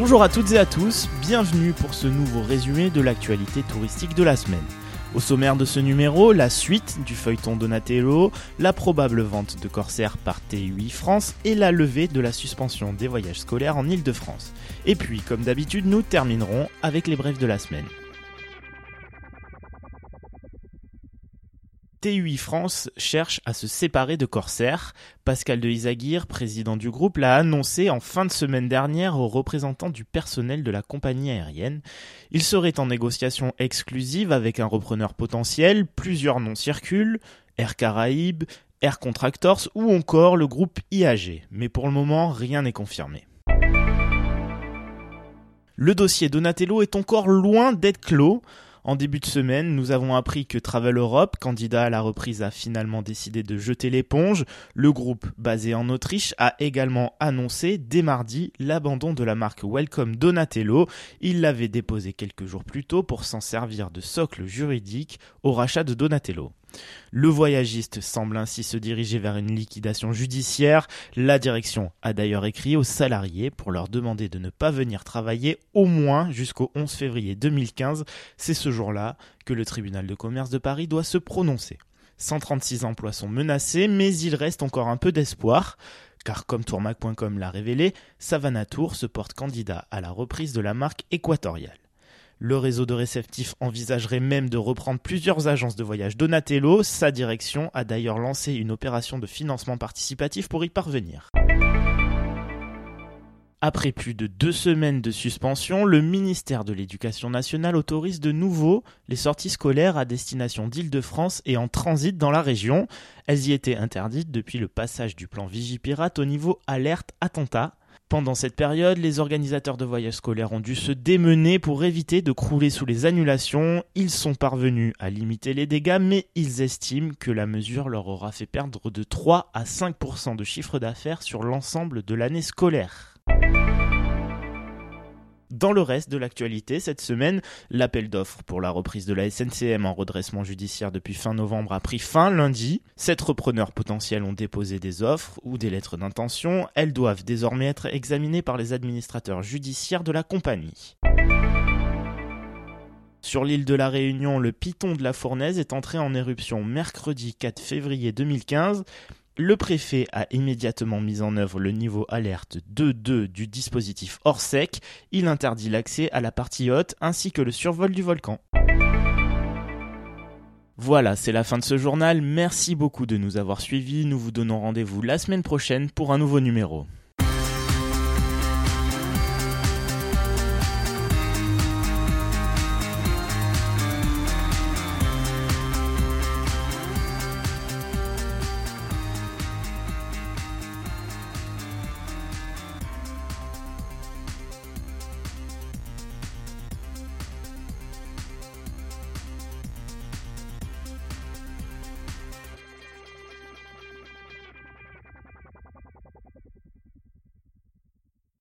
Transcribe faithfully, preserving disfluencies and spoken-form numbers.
Bonjour à toutes et à tous, bienvenue pour ce nouveau résumé de l'actualité touristique de la semaine. Au sommaire de ce numéro, la suite du feuilleton Donatello, la probable vente de Corsair par T U I France et la levée de la suspension des voyages scolaires en Île-de-France. Et puis, comme d'habitude, nous terminerons avec les brefs de la semaine. T U I France cherche à se séparer de Corsair. Pascal de Isaguirre, président du groupe, l'a annoncé en fin de semaine dernière aux représentants du personnel de la compagnie aérienne. Il serait en négociation exclusive avec un repreneur potentiel, plusieurs noms circulent, Air Caraïbes, Air Contractors ou encore le groupe I A G. Mais pour le moment, rien n'est confirmé. Le dossier Donatello est encore loin d'être clos. En début de semaine, nous avons appris que Travel Europe, candidat à la reprise, a finalement décidé de jeter l'éponge. Le groupe, basé en Autriche, a également annoncé dès mardi l'abandon de la marque Welcome Donatello. Il l'avait déposé quelques jours plus tôt pour s'en servir de socle juridique au rachat de Donatello. Le voyagiste semble ainsi se diriger vers une liquidation judiciaire. La direction a d'ailleurs écrit aux salariés pour leur demander de ne pas venir travailler au moins jusqu'au onze février deux mille quinze. C'est ce jour-là que le tribunal de commerce de Paris doit se prononcer. cent trente-six emplois sont menacés, mais il reste encore un peu d'espoir. Car comme tourmac point com l'a révélé, Savannah Tour se porte candidat à la reprise de la marque équatoriale. Le réseau de réceptifs envisagerait même de reprendre plusieurs agences de voyage Donatello. Sa direction a d'ailleurs lancé une opération de financement participatif pour y parvenir. Après plus de deux semaines de suspension, le ministère de l'Éducation nationale autorise de nouveau les sorties scolaires à destination d'Île-de-France et en transit dans la région. Elles y étaient interdites depuis le passage du plan Vigipirate au niveau alerte attentat. Pendant cette période, les organisateurs de voyages scolaires ont dû se démener pour éviter de crouler sous les annulations. Ils sont parvenus à limiter les dégâts, mais ils estiment que la mesure leur aura fait perdre de trois à cinq pour cent de chiffre d'affaires sur l'ensemble de l'année scolaire. Dans le reste de l'actualité, cette semaine, l'appel d'offres pour la reprise de la S N C M en redressement judiciaire depuis fin novembre a pris fin lundi. Sept repreneurs potentiels ont déposé des offres ou des lettres d'intention. Elles doivent désormais être examinées par les administrateurs judiciaires de la compagnie. Sur l'île de la Réunion, le Piton de la Fournaise est entré en éruption mercredi quatre février deux mille quinze. Le préfet a immédiatement mis en œuvre le niveau alerte deux point deux du dispositif Orsec. Il interdit l'accès à la partie haute ainsi que le survol du volcan. Voilà, c'est la fin de ce journal. Merci beaucoup de nous avoir suivis. Nous vous donnons rendez-vous la semaine prochaine pour un nouveau numéro.